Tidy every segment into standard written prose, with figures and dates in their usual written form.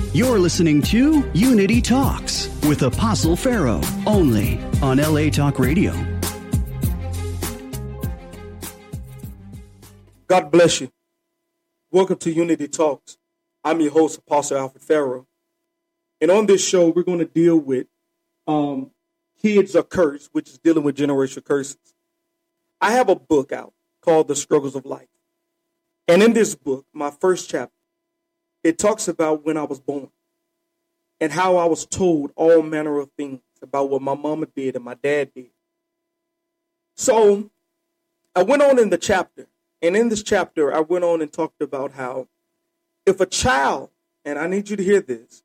You're listening to Unity Talks with Apostle Pharaoh, only on LA Talk Radio. God bless you. Welcome to Unity Talks. I'm your host, Apostle Alfred Pharaoh. And on this show, we're going to deal with kids are cursed, which is dealing with generational curses. I have a book out called The Struggles of Life. And in this book, my first chapter, it talks about when I was born and how I was told all manner of things about what my mama did and my dad did. So I went on in the chapter, and in this chapter, I went on and talked about how if a child, and I need you to hear this,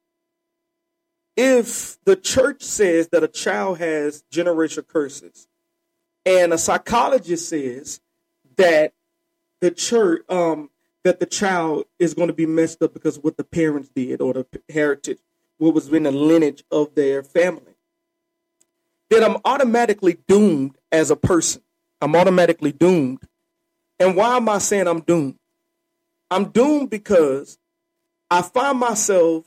if the church says that a child has generational curses, and a psychologist says that the church, that the child is going to be messed up because of what the parents did or the heritage, what was in the lineage of their family, then I'm automatically doomed as a person. I'm automatically doomed. And why am I saying I'm doomed? I'm doomed because I find myself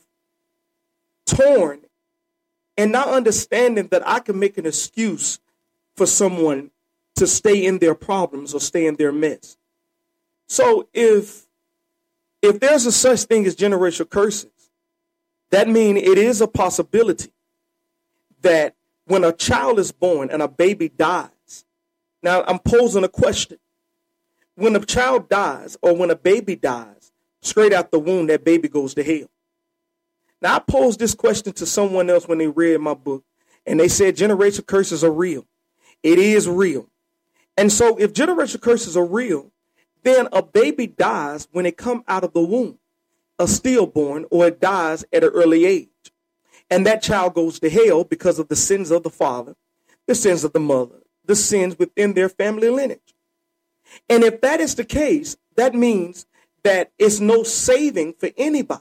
torn and not understanding that I can make an excuse for someone to stay in their problems or stay in their mess. So if there's a such thing as generational curses, that means it is a possibility that when a child is born and a baby dies, now I'm posing a question. When a child dies or when a baby dies, straight out the womb, that baby goes to hell. Now, I posed this question to someone else when they read my book, and they said generational curses are real. It is real. And so if generational curses are real, then a baby dies when it comes out of the womb, a stillborn, or it dies at an early age. And that child goes to hell because of the sins of the father, the sins of the mother, the sins within their family lineage. And if that is the case, that means that it's no saving for anybody.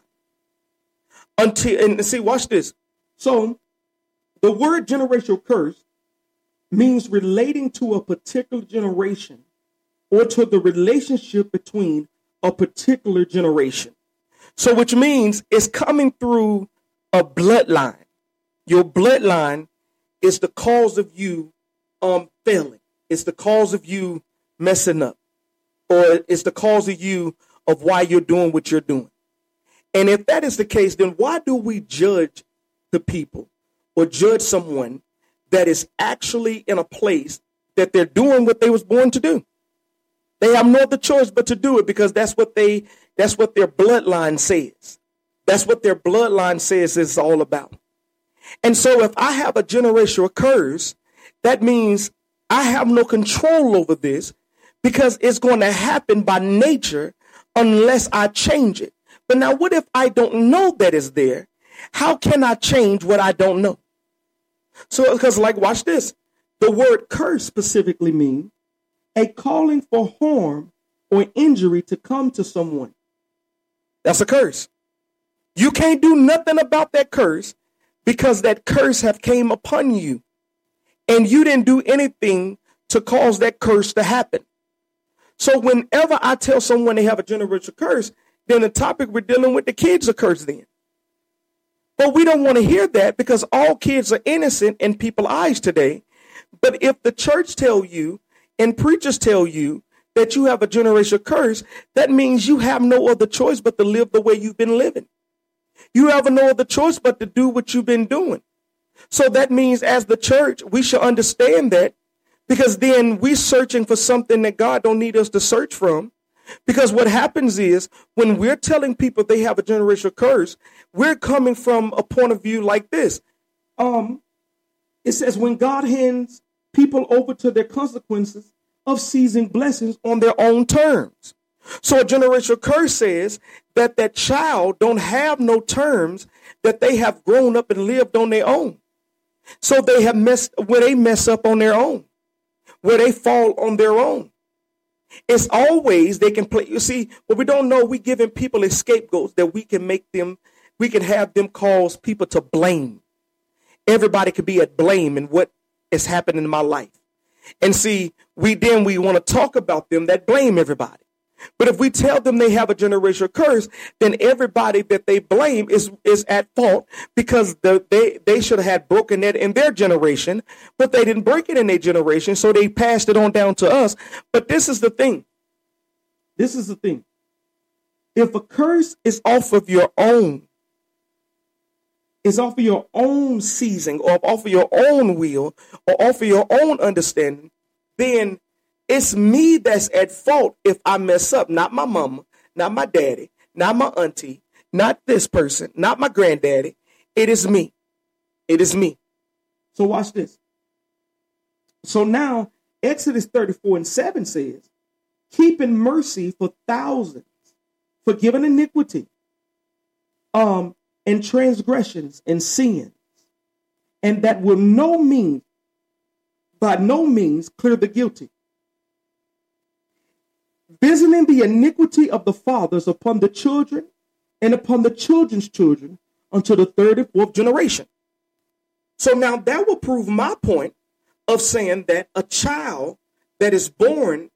And see, watch this. So the word generational curse means relating to a particular generation or to the relationship between a particular generation. So which means it's coming through a bloodline. Your bloodline is the cause of you failing. It's the cause of you messing up. Or it's the cause of you of why you're doing what you're doing. And if that is the case, then why do we judge the people or judge someone that is actually in a place that they're doing what they was born to do? They have no other choice but to do it because that's what their bloodline says. That's what their bloodline says it's all about. And so if I have a generational curse, that means I have no control over this because it's going to happen by nature unless I change it. But now what if I don't know that it's there? How can I change what I don't know? So, because watch this. The word curse specifically means a calling for harm or injury to come to someone. That's a curse. You can't do nothing about that curse because that curse have came upon you. And you didn't do anything to cause that curse to happen. So whenever I tell someone they have a generational curse, then the topic we're dealing with, the kids are cursed then. But we don't want to hear that because all kids are innocent in people's eyes today. But if the church tell you and preachers tell you that you have a generational curse, that means you have no other choice but to live the way you've been living. You have no other choice but to do what you've been doing. So that means as the church, we should understand that because then we're searching for something that God don't need us to search from. Because what happens is when we're telling people they have a generational curse, we're coming from a point of view like this. It says when God hands people over to their consequences of seizing blessings on their own terms. So a generational curse says that that child don't have no terms that they have grown up and lived on their own. So they have mess up on their own, where they fall on their own. It's always they can play. You see, what we don't know, we giving people a scapegoats that we can have them cause people to blame. Everybody could be at blame in what is happening in my life. And see, we want to talk about them that blame everybody. But if we tell them they have a generational curse, then everybody that they blame is at fault because they should have had broken it in their generation, but they didn't break it in their generation, so they passed it on down to us. But this is the thing. This is the thing. If a curse is off of your own, seizing, or off of your own will, or off of your own understanding, then it's me that's at fault if I mess up, not my mama, not my daddy, not my auntie, not this person, not my granddaddy. It is me. It is me. So watch this. So now Exodus 34:7 says, keeping mercy for thousands, forgiving iniquity, and transgressions and sins, and that will by no means clear the guilty, visiting the iniquity of the fathers upon the children and upon the children's children unto the third and fourth generation. So now that will prove my point of saying that a child that is born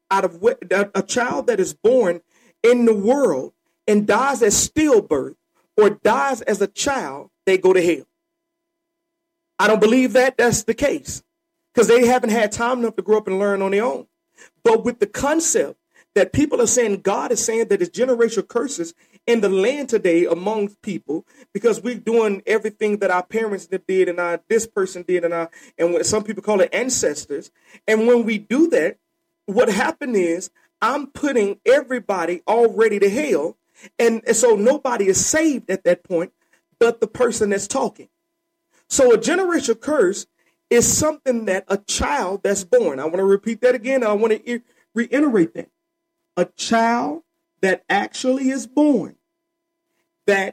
in the world and dies at stillbirth or dies as a child, they go to hell. I don't believe that that's the case because they haven't had time enough to grow up and learn on their own. But with the concept that people are saying God is saying that there's generational curses in the land today among people because we're doing everything that our parents did and this person did and what some people call it ancestors. And when we do that, what happened is I'm putting everybody already to hell. And so nobody is saved at that point but the person that's talking. So a generational curse is something that a child that's born. I want to repeat that again. I want to reiterate that. A child that actually is born, that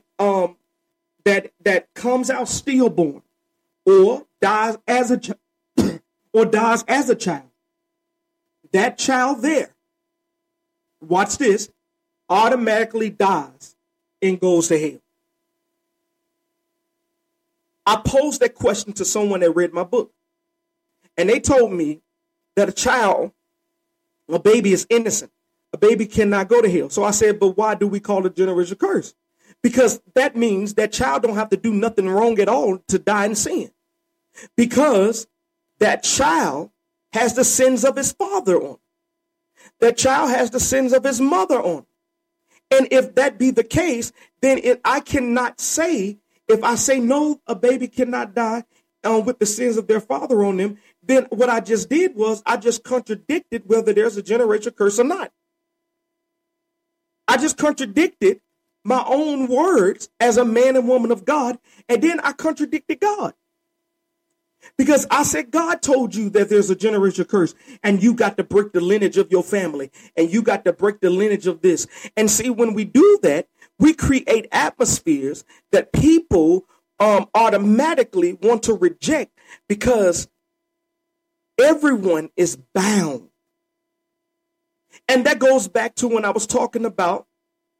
comes out stillborn, or dies as a child. That child there, watch this, automatically dies and goes to hell. I posed that question to someone that read my book, and they told me that a baby is innocent. A baby cannot go to hell. So I said, but why do we call it generational curse? Because that means that child don't have to do nothing wrong at all to die in sin. Because that child has the sins of his father on. That child has the sins of his mother on. And if that be the case, then I cannot say, if I say no, a baby cannot die with the sins of their father on them, then what I just did was I just contradicted whether there's a generational curse or not. I just contradicted my own words as a man and woman of God, and then I contradicted God. Because I said, God told you that there's a generational curse, and you got to break the lineage of your family, and you got to break the lineage of this. And see, when we do that, we create atmospheres that people automatically want to reject because everyone is bound. And that goes back to when I was talking about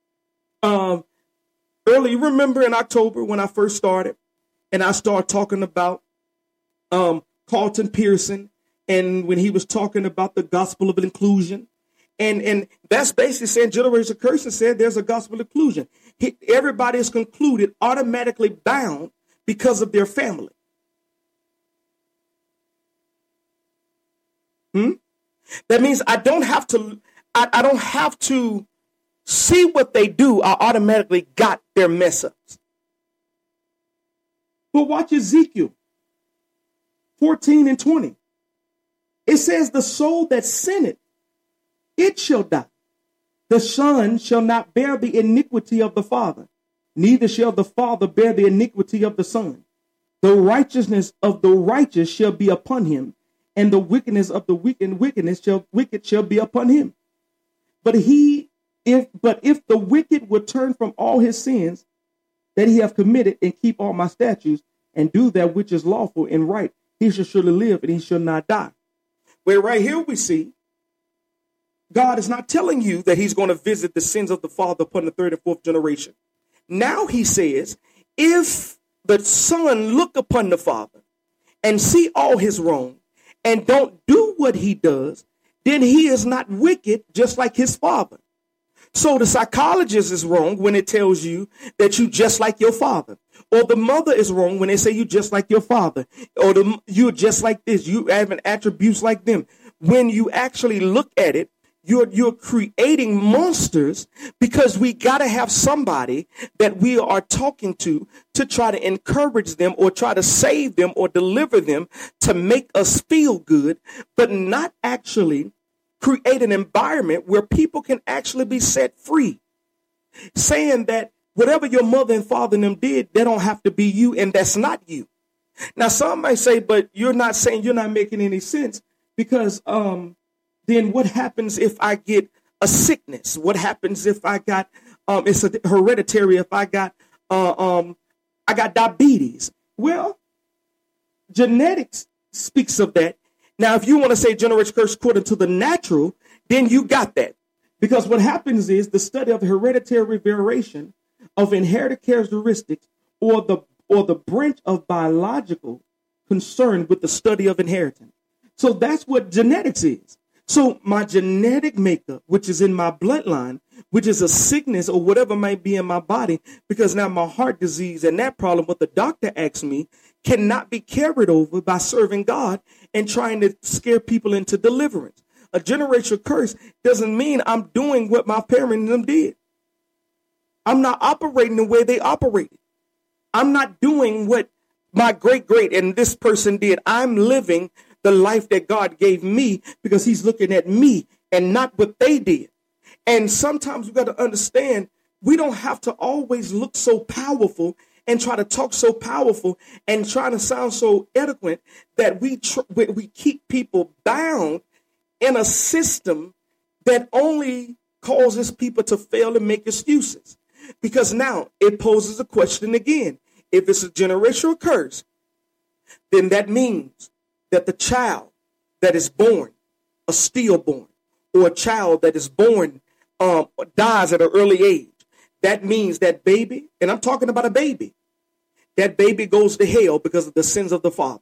early. You remember in October when I first started, and I started talking about Carlton Pearson, and when he was talking about the gospel of inclusion, and that's basically saying generational curse and said there's a gospel of inclusion. Everybody is concluded automatically bound because of their family. That means I don't have to see what they do. I automatically got their mess ups. But watch Ezekiel 14:20. It says, the soul that sinneth, it shall die. The son shall not bear the iniquity of the father, neither shall the father bear the iniquity of the son. The righteousness of the righteous shall be upon him, and the wickedness of the wicked shall be upon him. But if the wicked would turn from all his sins that he have committed and keep all my statutes and do that which is lawful and right, he shall surely live and he shall not die. Where right here we see God is not telling you that he's going to visit the sins of the father upon the third and fourth generation. Now he says, if the son look upon the father and see all his wrong and don't do what he does, then he is not wicked just like his father. So the psychologist is wrong when it tells you that you just like your father. Or the mother is wrong when they say you just like your father. Or you're just like this. You have an attributes like them. When you actually look at it, you're creating monsters, because we got to have somebody that we are talking to try to encourage them or try to save them or deliver them to make us feel good, but not actually create an environment where people can actually be set free. Saying that whatever your mother and father and them did, they don't have to be you, and that's not you. Now, some might say, but you're not saying, you're not making any sense, because then what happens if I get a sickness? What happens if I got it's a hereditary? If I got diabetes? Well, genetics speaks of that. Now, if you want to say generational curse according to the natural, then you got that, because what happens is the study of hereditary variation of inherited characteristics, or the branch of biological concern with the study of inheritance. So that's what genetics is. So my genetic makeup, which is in my bloodline, which is a sickness or whatever might be in my body, because now my heart disease and that problem, what the doctor asked me, cannot be carried over by serving God and trying to scare people into deliverance. A generational curse doesn't mean I'm doing what my parents and them did. I'm not operating the way they operated. I'm not doing what my great and this person did. I'm living the life that God gave me, because he's looking at me and not what they did. And sometimes we got to understand, we don't have to always look so powerful and try to talk so powerful and try to sound so eloquent that we keep people bound in a system that only causes people to fail and make excuses. Because now it poses a question again. If it's a generational curse, then that means that the child that is born, a stillborn, or a child that is born dies at an early age, that means that baby, and I'm talking about a baby, that baby goes to hell because of the sins of the father.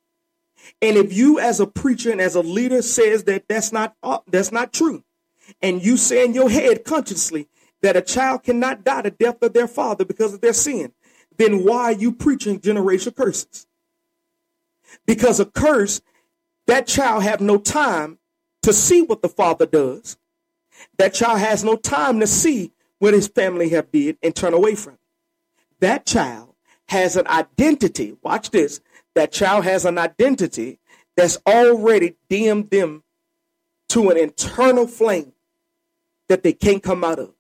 And if you as a preacher and as a leader says that that's not true, and you say in your head consciously that a child cannot die the death of their father because of their sin, then why are you preaching generational curses? Because a curse, that child have no time to see what the father does. That child has no time to see what his family have did and turn away from it. That child has an identity. Watch this. That child has an identity that's already dimmed them to an internal flame that they can't come out of.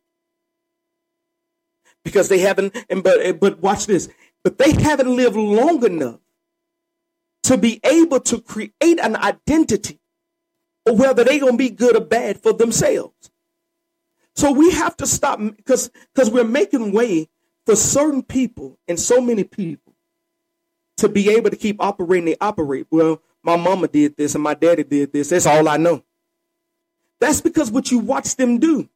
Because they haven't, but watch this, but they haven't lived long enough to be able to create an identity or whether they're going to be good or bad for themselves. So we have to stop, because we're making way for certain people and so many people to be able to keep operating. They operate. Well, my mama did this and my daddy did this. That's all I know. That's because what you watch them do.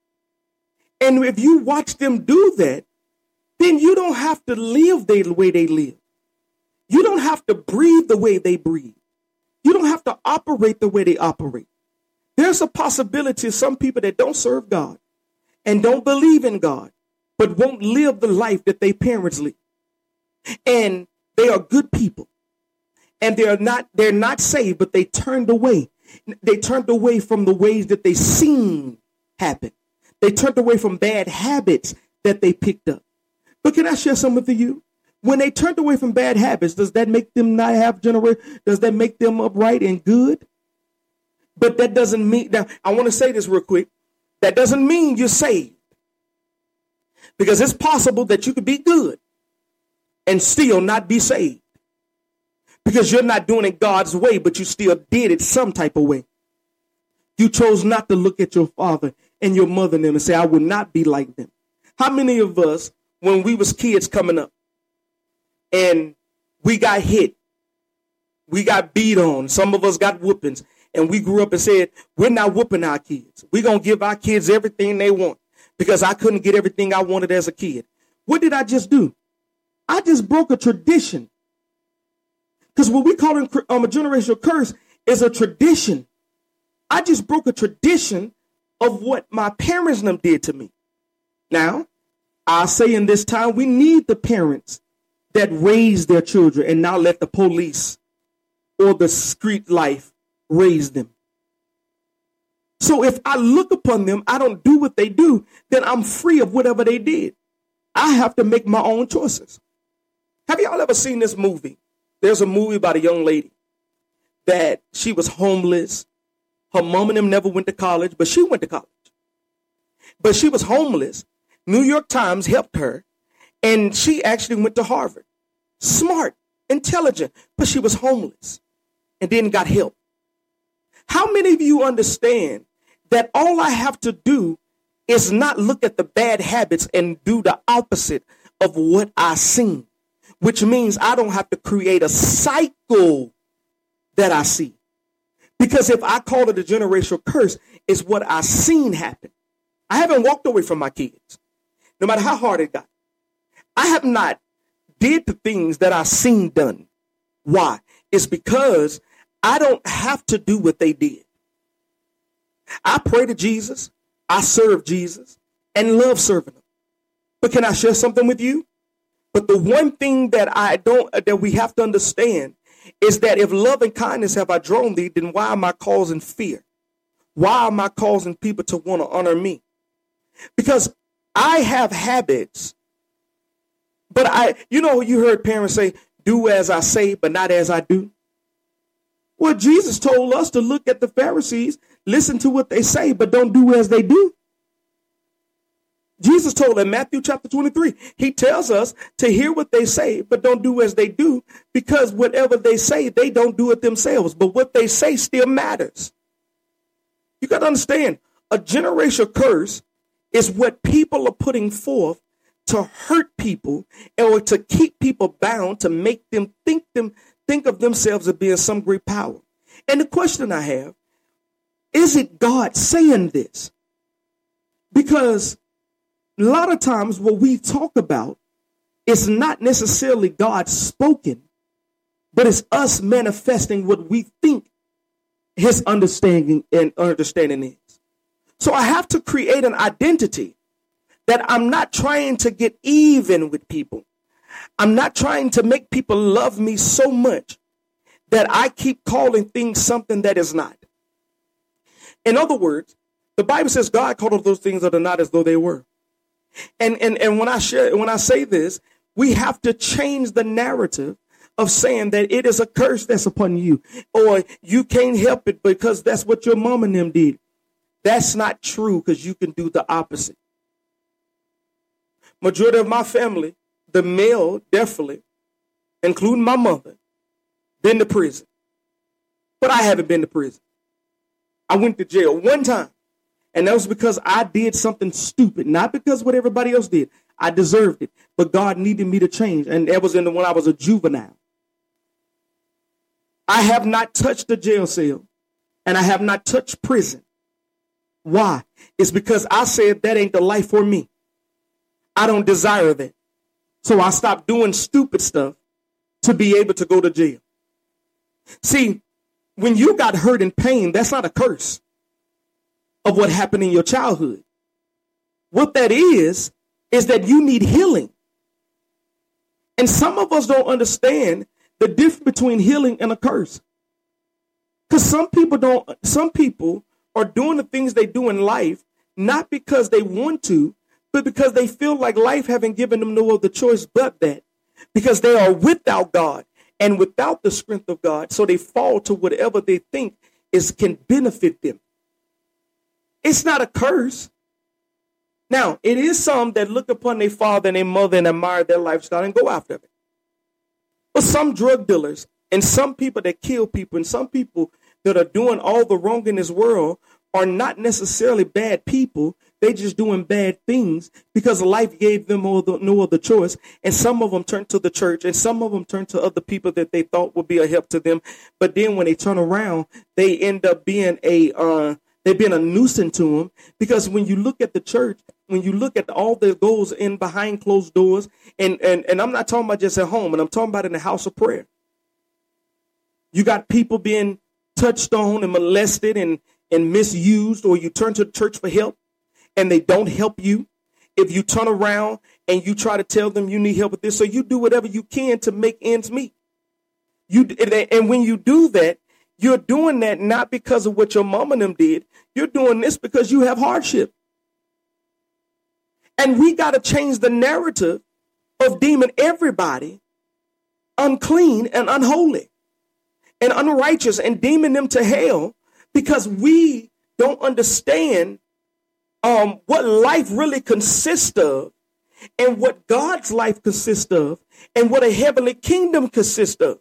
And if you watch them do that, then you don't have to live the way they live. You don't have to breathe the way they breathe. You don't have to operate the way they operate. There's a possibility of some people that don't serve God and don't believe in God, but won't live the life that their parents live. And they are good people. And they're not saved, but they turned away. They turned away from the ways that they seen happen. They turned away from bad habits that they picked up. But can I share something with you? When they turned away from bad habits, does that make them not have generation? Does that make them upright and good? But that doesn't mean, now I want to say this real quick. That doesn't mean you're saved. Because it's possible that you could be good and still not be saved. Because you're not doing it God's way, but you still did it some type of way. You chose not to look at your father and your mother and them and say, I will not be like them. How many of us, when we was kids coming up and we got hit, we got beat on, some of us got whoopings, and we grew up and said, we're not whooping our kids. We're going to give our kids everything they want because I couldn't get everything I wanted as a kid. What did I just do? I just broke a tradition. Because what we call a generational curse is a tradition. I just broke a tradition of what my parents them did to me. Now, I say in this time, we need the parents that raise their children and not let the police or the street life raise them. So if I look upon them, I don't do what they do, then I'm free of whatever they did. I have to make my own choices. Have y'all ever seen this movie? There's a movie about a young lady that she was homeless. Her mom and them never went to college, but she went to college. But she was homeless. New York Times helped her, and she actually went to Harvard. Smart, intelligent, but she was homeless and then got help. How many of you understand that all I have to do is not look at the bad habits and do the opposite of what I seen, which means I don't have to create a cycle that I see. Because if I call it a generational curse, it's what I seen happen. I haven't walked away from my kids, no matter how hard it got. I have not did the things that I seen done. Why? It's because I don't have to do what they did. I pray to Jesus, I serve Jesus, and love serving him. But can I share something with you? But the one thing that we have to understand is that if love and kindness have I drawn thee, then why am I causing fear? Why am I causing people to want to honor me? Because I have habits, but you heard parents say, do as I say, but not as I do. Well, Jesus told us to look at the Pharisees, listen to what they say, but don't do as they do. Jesus told in Matthew chapter 23, he tells us to hear what they say, but don't do as they do, because whatever they say, they don't do it themselves. But what they say still matters. You got to understand, a generational curse is what people are putting forth to hurt people or to keep people bound, to make them think of themselves as being some great power. And the question I have, is it God saying this? Because a lot of times what we talk about is not necessarily God spoken, but it's us manifesting what we think his understanding is. So I have to create an identity that I'm not trying to get even with people. I'm not trying to make people love me so much that I keep calling things something that is not. In other words, the Bible says God called those things that are not as though they were. And when I say this, we have to change the narrative of saying that it is a curse that's upon you, or you can't help it because that's what your mom and them did. That's not true, because you can do the opposite. Majority of my family, the male definitely, including my mother, been to prison. But I haven't been to prison. I went to jail one time. And that was because I did something stupid, not because what everybody else did. I deserved it, but God needed me to change. And that was when I was a juvenile. I have not touched a jail cell, and I have not touched prison. Why? It's because I said that ain't the life for me. I don't desire that. So I stopped doing stupid stuff to be able to go to jail. See, when you got hurt and pain, that's not a curse of what happened in your childhood. What that is that you need healing. And some of us don't understand the difference between healing and a curse. Because some people are doing the things they do in life, not because they want to, but because they feel like life haven't given them no other choice but that. Because they are without God and without the strength of God. So they fall to whatever they think can benefit them. It's not a curse. Now, it is some that look upon their father and their mother and admire their lifestyle and go after it. But some drug dealers and some people that kill people and some people that are doing all the wrong in this world are not necessarily bad people. They just doing bad things because life gave them no other choice. And some of them turned to the church and some of them turned to other people that they thought would be a help to them. But then when they turn around, they end up being they've been a nuisance to them, because when you look at the church, when you look at all that goes in behind closed doors, and I'm not talking about just at home, and I'm talking about in the house of prayer. You got people being touched on and molested and and misused, or you turn to the church for help and they don't help you, if you turn around and you try to tell them you need help with this, so you do whatever you can to make ends meet. And when you do that, you're doing that not because of what your mom and them did. You're doing this because you have hardship. And we got to change the narrative of deeming everybody unclean and unholy and unrighteous and deeming them to hell, because we don't understand what life really consists of, and what God's life consists of, and what a heavenly kingdom consists of.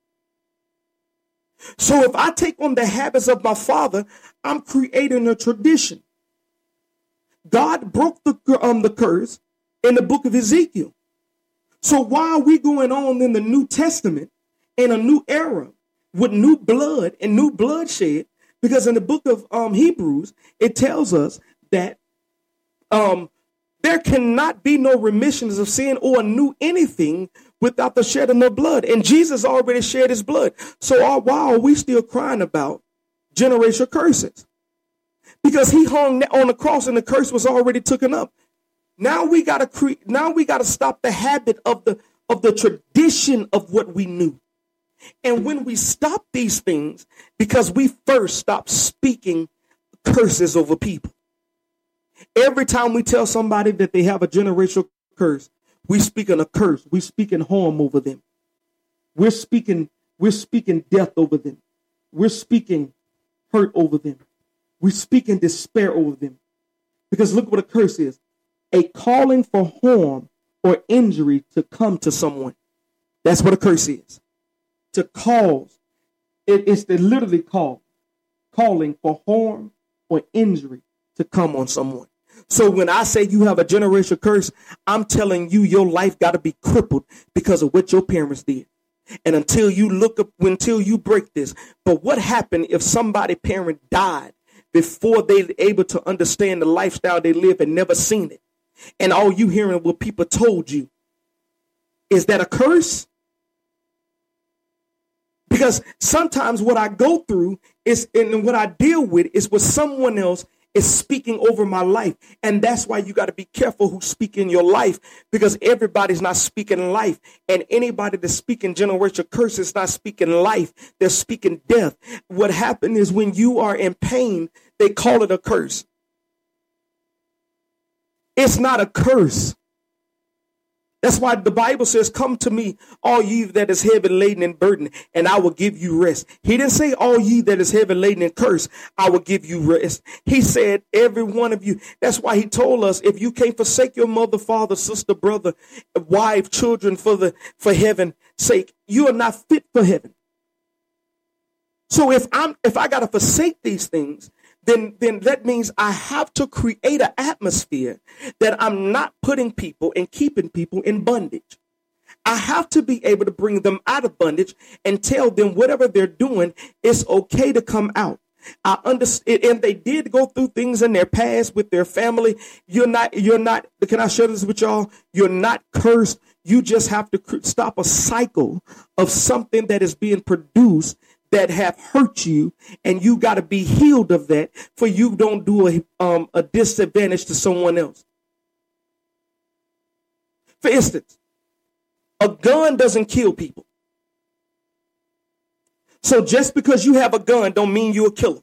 So if I take on the habits of my father, I'm creating a tradition. God broke the curse in the book of Ezekiel. So why are we going on in the New Testament in a new era with new blood and new bloodshed? Because in the book of Hebrews, it tells us that there cannot be no remissions of sin or new anything without the shedding of blood. And Jesus already shed his blood. So why are we still crying about generational curses? Because he hung on the cross and the curse was already taken up. Now we got to stop the habit of the tradition of what we knew. And when we stop these things, because we first stop speaking curses over people. Every time we tell somebody that they have a generational curse, we speaking a curse. We speaking harm over them. We're speaking death over them. We're speaking hurt over them. We're speaking despair over them. Because look what a curse is. A calling for harm or injury to come to someone. That's what a curse is. To cause. It's to literally calling for harm or injury to come on someone. So when I say you have a generational curse, I'm telling you your life got to be crippled because of what your parents did. And until you break this. But what happened if somebody's parent died before they were able to understand the lifestyle they live and never seen it? And all you hearing what people told you. Is that a curse? Because sometimes what I go through is, and what I deal with is what someone else is speaking over my life. And that's why you got to be careful who speak in your life, because everybody's not speaking life. And anybody that's speaking generational curse is not speaking life. They're speaking death. What happened is when you are in pain, they call it a curse. It's not a curse. That's why the Bible says, come to me, all ye that is heavy laden and burdened, and I will give you rest. He didn't say, all ye that is heavy laden and cursed, I will give you rest. He said, every one of you. That's why he told us, if you can't forsake your mother, father, sister, brother, wife, children for heaven's sake, you are not fit for heaven. So if I got to forsake these things, then that means I have to create an atmosphere that I'm not putting people and keeping people in bondage. I have to be able to bring them out of bondage and tell them whatever they're doing, it's okay to come out. I understand, and they did go through things in their past with their family. You're not, can I share this with y'all? You're not cursed. You just have to stop a cycle of something that is being produced that have hurt you, and you got to be healed of that, for you don't do a disadvantage to someone else. For instance, a gun doesn't kill people. So just because you have a gun don't mean you're a killer.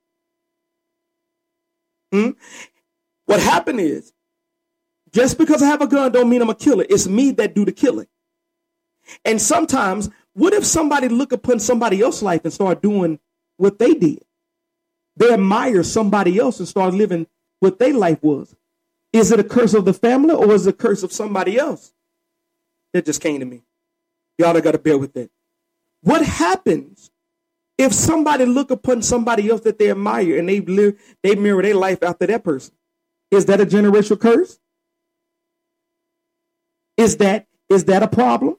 What happened is, just because I have a gun don't mean I'm a killer. It's me that do the killing. And sometimes, what if somebody look upon somebody else's life and start doing what they did? They admire somebody else and start living what their life was. Is it a curse of the family, or is it a curse of somebody else? That just came to me. Y'all got to bear with that. What happens if somebody look upon somebody else that they admire and they mirror their life after that person? Is that a generational curse? Is that a problem?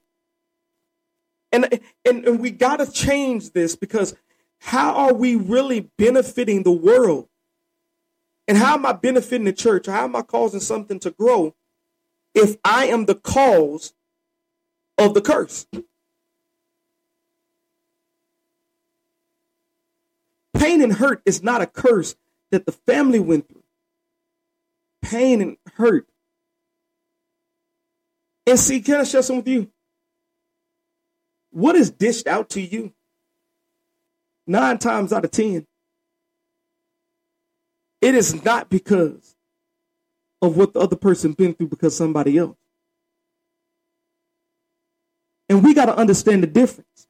And we got to change this, because how are we really benefiting the world? And how am I benefiting the church? How am I causing something to grow if I am the cause of the curse? Pain and hurt is not a curse that the family went through. Pain and hurt. And see, can I share something with you? What is dished out to you, 9 times out of 10, it is not because of what the other person been through, because somebody else. And we got to understand the difference.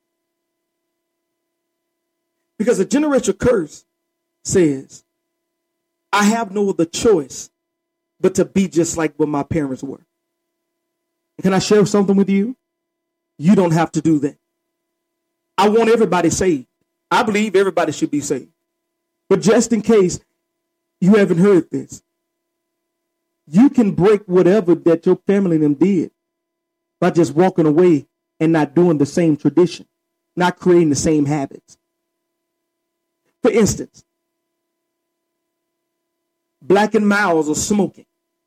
Because a generational curse says, I have no other choice but to be just like what my parents were. Can I share something with you? You don't have to do that. I want everybody saved. I believe everybody should be saved. But just in case you haven't heard this, you can break whatever that your family and them did by just walking away and not doing the same tradition, not creating the same habits. For instance, blacking mouths or smoking.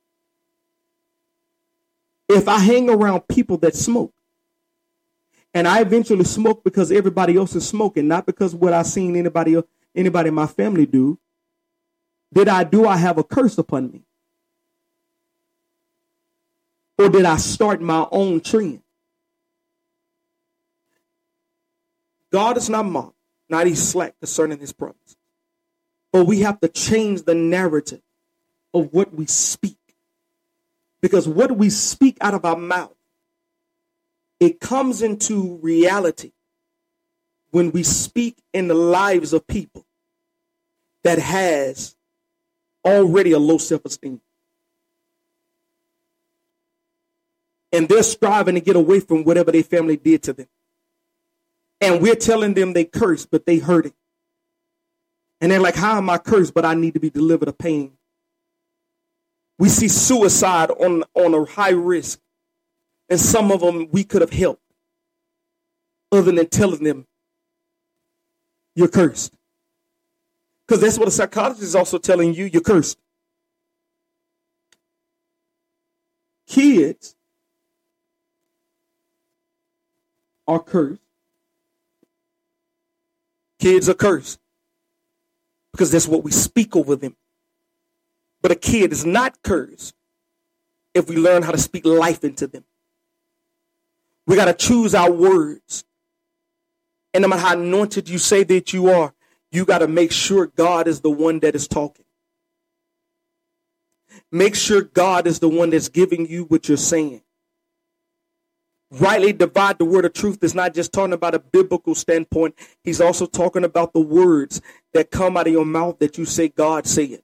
If I hang around people that smoke, and I eventually smoke because everybody else is smoking, not because what I seen anybody in my family do, do I have a curse upon me? Or did I start my own trend? God is not mocked, not he slack concerning his promise. But we have to change the narrative of what we speak. Because what we speak out of our mouth, it comes into reality when we speak in the lives of people that has already a low self-esteem. And they're striving to get away from whatever their family did to them. And we're telling them they cursed, but they hurting. And they're like, how am I cursed, but I need to be delivered of pain? We see suicide on a high risk. And some of them we could have helped other than telling them you're cursed. Because that's what a psychologist is also telling you, you're cursed. Kids are cursed. Kids are cursed because that's what we speak over them. But a kid is not cursed if we learn how to speak life into them. We got to choose our words. And no matter how anointed you say that you are, you got to make sure God is the one that is talking. Make sure God is the one that's giving you what you're saying. Rightly divide the word of truth is not just talking about a biblical standpoint. He's also talking about the words that come out of your mouth that you say God said.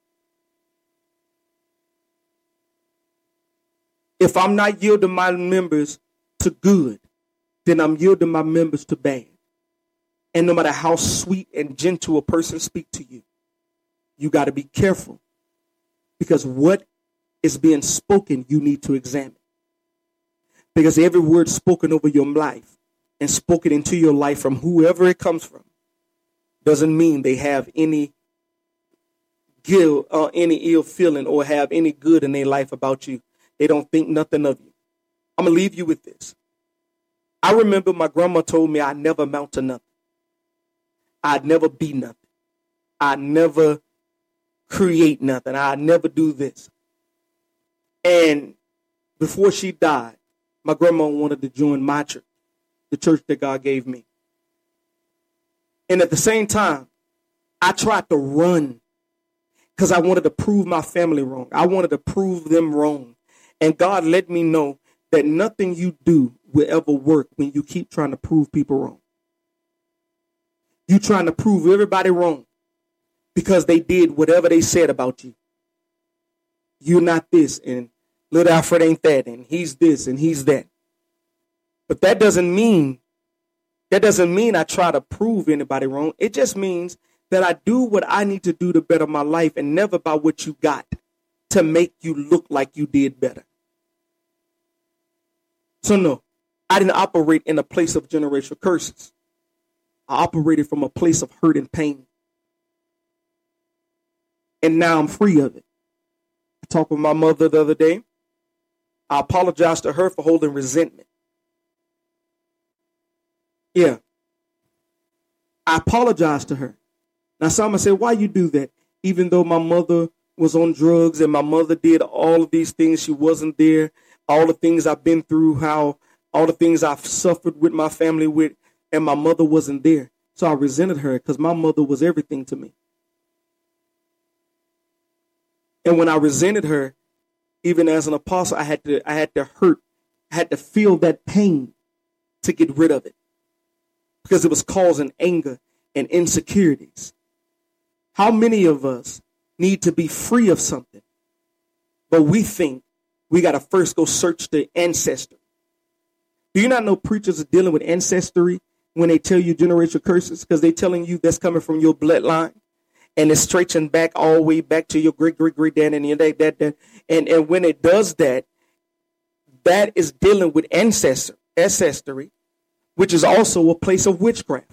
If I'm not yielding my members to good, then I'm yielding my members to bad. And no matter how sweet and gentle a person speak to you, you got to be careful. Because what is being spoken, you need to examine. Because every word spoken over your life and spoken into your life from whoever it comes from doesn't mean they have any guilt or any ill feeling or have any good in their life about you. They don't think nothing of you. I'm going to leave you with this. I remember my grandma told me I'd never amount to nothing. I'd never be nothing. I'd never create nothing. I'd never do this. And before she died, my grandma wanted to join my church, the church that God gave me. And at the same time, I tried to run because I wanted to prove my family wrong. I wanted to prove them wrong. And God let me know that nothing you do will ever work when you keep trying to prove people wrong. You trying to prove everybody wrong because they did whatever they said about you. You're not this, and little Alfred ain't that, and he's this, and he's that. But that doesn't mean I try to prove anybody wrong. It just means that I do what I need to do to better my life and never by what you got to make you look like you did better. So no, I didn't operate in a place of generational curses. I operated from a place of hurt and pain. And now I'm free of it. I talked with my mother the other day. I apologized to her for holding resentment. Yeah. I apologized to her Now, some say, why you do that? Even though my mother was on drugs and my mother did all of these things, she wasn't there. All the things I've been through, all the things I've suffered with my family with, and my mother wasn't there. So I resented her because my mother was everything to me. And when I resented her, even as an apostle, I had to hurt. I had to feel that pain to get rid of it because it was causing anger and insecurities. How many of us need to be free of something, but we think we got to first go search the ancestry? Do you not know preachers are dealing with ancestry when they tell you generational curses? Because they're telling you that's coming from your bloodline. And it's stretching back all the way back to your great-great-great-dad and your dad. And when it does that, that is dealing with ancestry, which is also a place of witchcraft.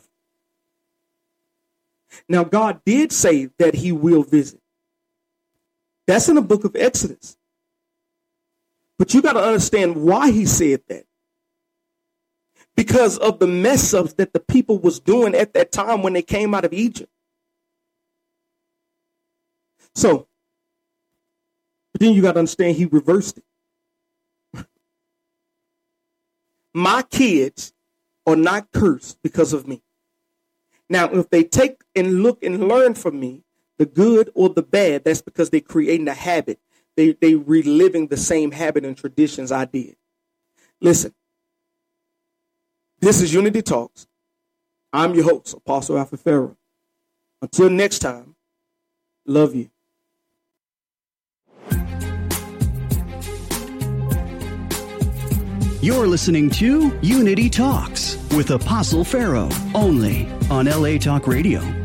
Now, God did say that he will visit. That's in the book of Exodus. But you got to understand why he said that. Because of the mess ups that the people was doing at that time when they came out of Egypt. So, but then you got to understand he reversed it. My kids are not cursed because of me. Now, if they take and look and learn from me, the good or the bad, that's because they're creating a habit. They reliving the same habit and traditions I did. Listen, this is Unity Talks. I'm your host, Apostle Alfred Farrow. Until next time, love you. You're listening to Unity Talks with Apostle Farrow, only on LA Talk Radio.